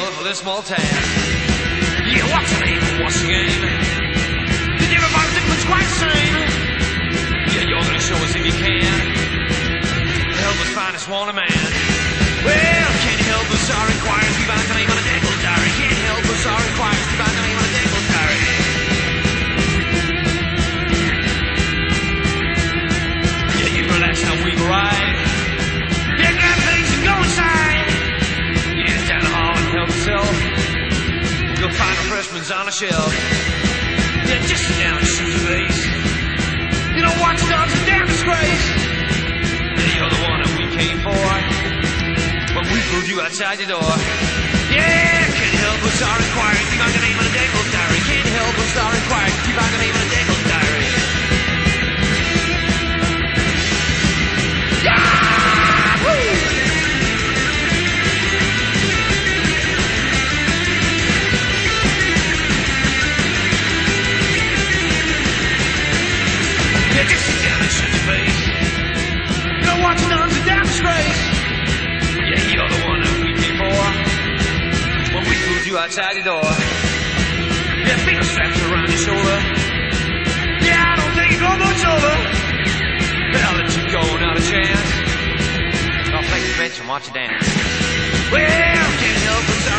good for this small task. Yeah, what's the name? What's the game? Did everybody think it's quite the same? Yeah, you're gonna show us if you can. Help us find this wanted man. Well, can't help us, our inquiries. We find the name on a dangle diary. Can't help us, our inquiries. We find the name on a dangle diary. Yeah, you relax now we've arrived. Yeah, grab things and go inside. Yeah, down the hall and help yourself. You'll find refreshments on a shelf. Yeah, just sit down and shoot your face. You know what's done's a damn disgrace. Yeah, you're the one that we came for. But we pulled you outside your door. Yeah, can't help us, our inquiry. Keep on the name on a dangle diary. Can't help us, our inquiry. Keep on the name on a dangle diary. Yeah! Woo! Yeah, just sit down and shut your face. You know what's done's a damn disgrace. Yeah, you're the one that we came for. When we pulled you outside your door. Yeah, finger straps around your shoulder. Yeah, I don't think it go much over. But I'll let you go, not a chance. I'll take the bench and watch you dance. Well, can't help but